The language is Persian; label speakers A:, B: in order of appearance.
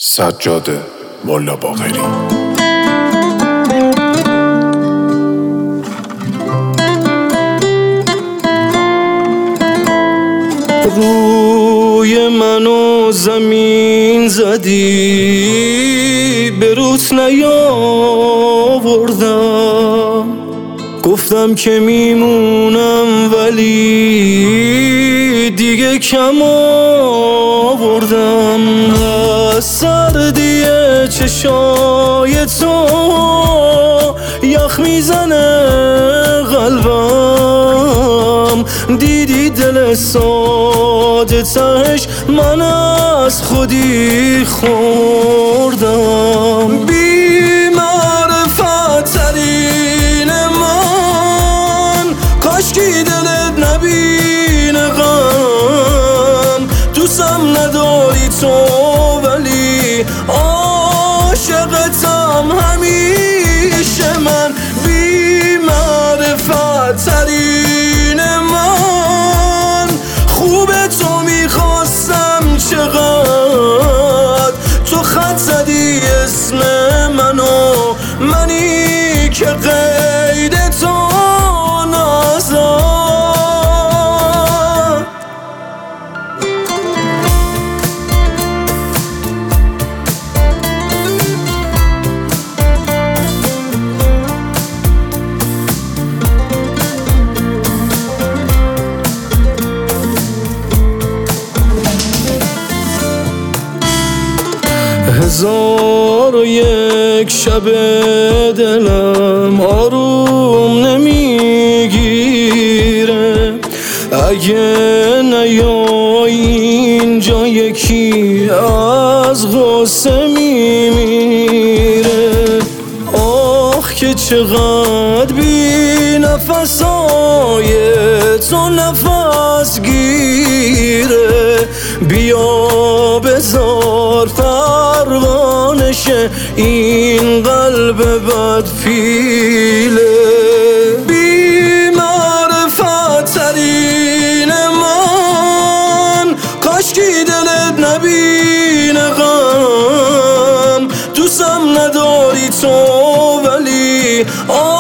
A: سجاد ملا باقری.
B: روی منو زمین زدی به روت نیاوردم، گفتم که میمونم ولی دیگه کم آوردم. از سردی چشای تو یخ میزنه قلبم، دیدی دل ساده تهش من از خودی خوردم. بی معرفت ترین من، کاشکی دلت نبینه غم، دوستم نداری تو ولی عاشقتم همیشه من. بی معرفت ترین من، خوب تو میخواستم چقدر، تو خط زدی اسم منو، منی که قید تو نازم. هزار و یک شب دلم آروم نمیگیره، اگه نیای اینجا یکی از غصه میمیره. آخ که چقدر بی نفسای تو نفس گیره، بیا بذار پروانشه این قلب بدفیله. بی معرفت ترین من، کاشکی دلت نبینه غم، دوستم نداری تو ولی